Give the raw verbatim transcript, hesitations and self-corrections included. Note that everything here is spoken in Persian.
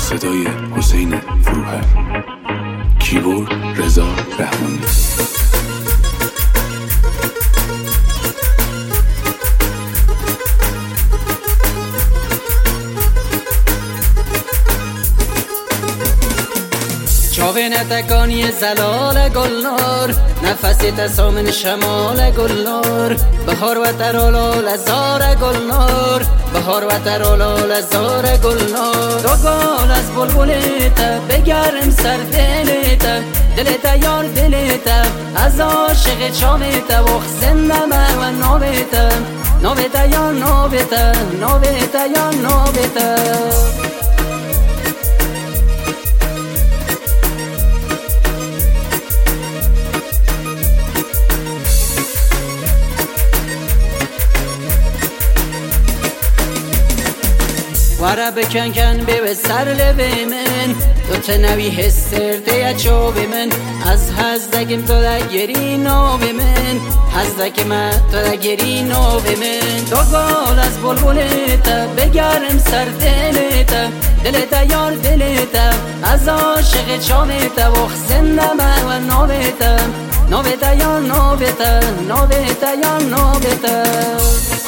صدای حسین فروهر، کیبورد رضا رحمانی. چاوین تکانی زلال گلنار، نفسی تسامن شمال گلنار، بهار و ترالال زار گلنار، بهار و ترالال زار گلنار. دو گل از بلبلیت بگرم سر دلت، دلت یار دلت از عاشق چاوت، بخزندم و نوبت، نوبت یا نوبت، نوبت یا نوبت. وارا بکن کن به سر لبه من، تو تنوی هسترده یا چوبه من، از هزدگم تو دا گری نوبه من، هزدگم تو دا گری نوبه من. دو گل از بلبلیت بگرم سر دلت، دلت یار دلت از عاشق چاوت، بخزندم و نوبت، نوبت یا نوبت، نوبت یا نوبت.